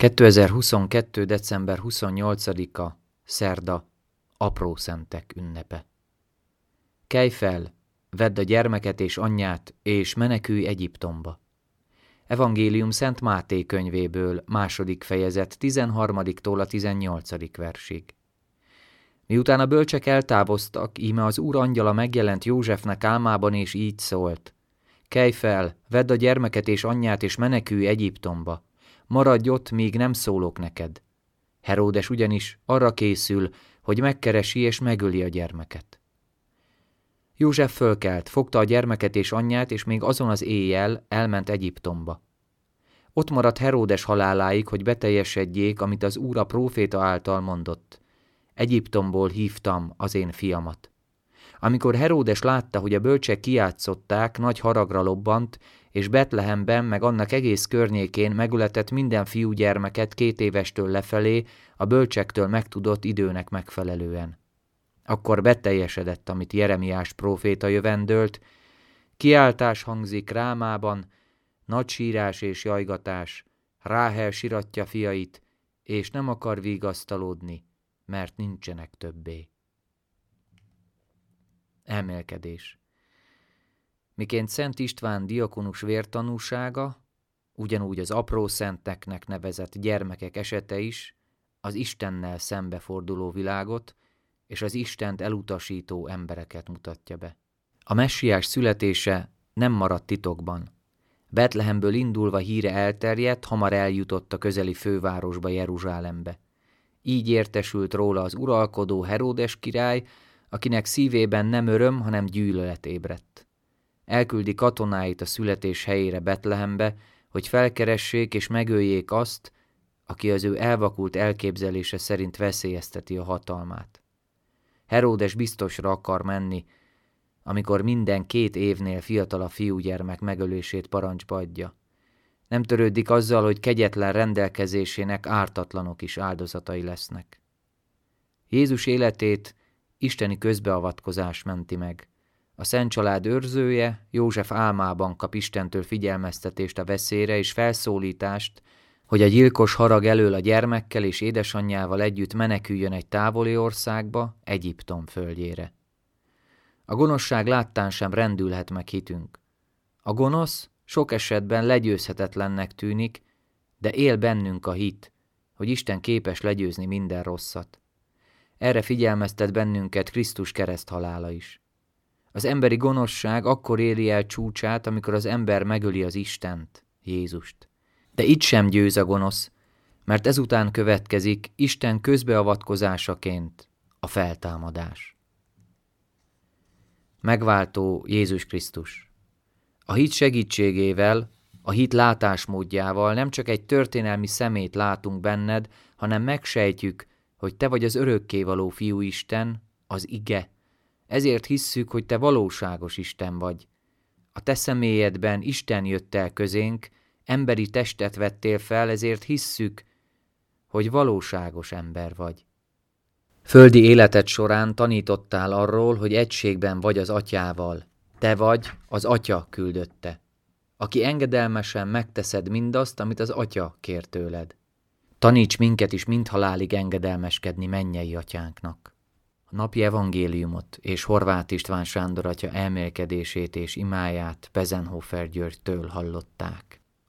2022. december 28-a, szerda, aprószentek ünnepe. Kelj fel, vedd a gyermeket és anyját, és menekülj Egyiptomba. Evangélium Szent Máté könyvéből, 2. fejezet, 13-tól a 18. versig. Miután a bölcsek eltávoztak, íme az Úr angyala megjelent Józsefnek álmában, és így szólt: Kelj fel, vedd a gyermeket és anyját, és menekülj Egyiptomba. Maradj ott, míg nem szólok neked. Heródes ugyanis arra készül, hogy megkeresi és megöli a gyermeket. József fölkelt, fogta a gyermeket és anyját, és még azon az éjjel elment Egyiptomba. Ott maradt Heródes haláláig, hogy beteljesedjék, amit az Úr a próféta által mondott: Egyiptomból hívtam az én fiamat. Amikor Heródes látta, hogy a bölcsek kijátszották, nagy haragra lobbant, és Betlehemben meg annak egész környékén megületett minden fiúgyermeket 2 évestől lefelé, a bölcsektől megtudott időnek megfelelően. Akkor beteljesedett, amit Jeremiás próféta jövendölt: kiáltás hangzik Rámában, nagy sírás és jajgatás, Ráhel siratja fiait, és nem akar vigasztalódni, mert nincsenek többé. Elmélkedés. Miként Szent István diakonus vértanúsága, ugyanúgy az aprószenteknek nevezett gyermekek esete is az Istennel szembeforduló világot és az Istent elutasító embereket mutatja be. A messiás születése nem maradt titokban. Betlehemből indulva híre elterjedt, hamar eljutott a közeli fővárosba, Jeruzsálembe. Így értesült róla az uralkodó Heródes király, akinek szívében nem öröm, hanem gyűlölet ébredt. Elküldi katonáit a születés helyére, Betlehembe, hogy felkeressék és megöljék azt, aki az ő elvakult elképzelése szerint veszélyezteti a hatalmát. Heródes biztosra akar menni, amikor minden 2 évnél fiatalabb fiúgyermek megölését parancsba adja. Nem törődik azzal, hogy kegyetlen rendelkezésének ártatlanok is áldozatai lesznek. Jézus életét isteni közbeavatkozás menti meg. A Szent Család őrzője, József álmában kap Istentől figyelmeztetést a veszélyre és felszólítást, hogy a gyilkos harag elől a gyermekkel és édesanyjával együtt meneküljön egy távoli országba, Egyiptom földjére. A gonoszság láttán sem rendülhet meg hitünk. A gonosz sok esetben legyőzhetetlennek tűnik, de él bennünk a hit, hogy Isten képes legyőzni minden rosszat. Erre figyelmeztet bennünket Krisztus kereszthalála is. Az emberi gonoszság akkor éri el csúcsát, amikor az ember megöli az Istent, Jézust. De itt sem győz a gonosz, mert ezután következik Isten közbeavatkozásaként a feltámadás. Megváltó Jézus Krisztus. A hit segítségével, a hit látásmódjával nem csak egy történelmi szemét látunk benned, hanem megsejtjük, hogy te vagy az örökkévaló Fiúisten, az Ige. Ezért hisszük, hogy te valóságos Isten vagy. A te személyedben Isten jött el közénk, emberi testet vettél fel, ezért hisszük, hogy valóságos ember vagy. Földi életed során tanítottál arról, hogy egységben vagy az Atyával. Te vagy az Atya küldötte, aki engedelmesen megteszed mindazt, amit az Atya kér tőled. Taníts minket is mindhalálig engedelmeskedni mennyei Atyánknak. A napi evangéliumot és Horváth István Sándor atya elmélkedését és imáját Besenhofer Györgytől hallották.